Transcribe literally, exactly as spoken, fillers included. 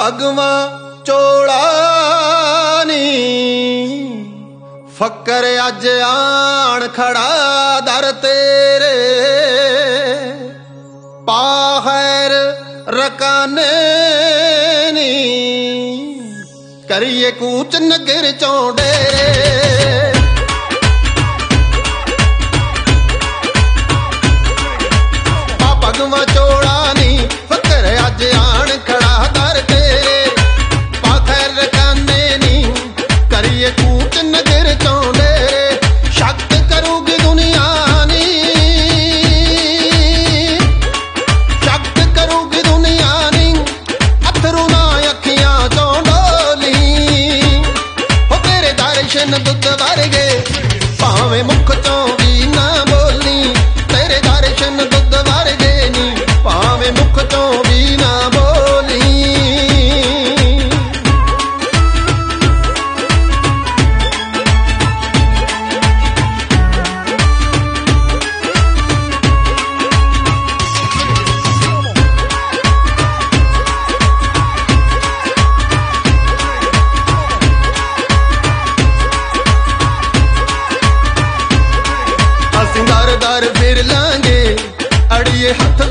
ਭਗਵਾਂ ਚੋਲਾ ਨੀ ਫਕਰ ਅੱਜ ਆਣ ਖੜਾ ਦਰ ਤੇਰੇ ਪਾਹਰ ਰਕਾਨੇ ਨੀ ਕਰੀਏ ਕੂਚ ਨਗਰ ਚੋਂ ਡੇਰੇ ਪਾ ਭਗਵਾਂ ਚੋਲਾ ਨੀ ਫਕਰ ਅੱਜ ਆਣ ਖੜਾ ਦਰ ਤੇਰੇ ਪਾਹਰ ਰਕਾਨੇ ਨੀ ਕਰੀਏ ਕੂਚ ਨਗਰ ਚੋਂ ਡੇਰੇ ਸ਼ਕਤ ਕਰੂਗੀ ਦੁਨੀਆ ਨੀ ਸ਼ਕਤ ਕਰੂਗੀ ਦੁਨੀਆ ਨੀ ਅਥਰੂ ਨਾ ਅੱਖੀਆਂ ਚੋਂ ਡੋਲੀ ਹੋ ਤੇਰੇ ਦਰਸ਼ਨ ਦੁੱਧ ਵਰਗੇ ਭਾਵੇਂ ਮੁਖ ਚੋਂ ਵੀ ਨਾ ਬੋਲੀ ਤੇਰੇ ਦਰਸ਼ਨ ਦੁੱਧ ਵਰਗੇ ਨੀ ਭਾਵੇਂ ਮੁਖ ਚੋਂ ਵੀ ਨਾ ਬੋਲੀ ਅਸੀਂ ਦਰ ਦਰ ਫਿਰ ਲਾਂਗੇ ਅੜੀਏ ਹੱਥ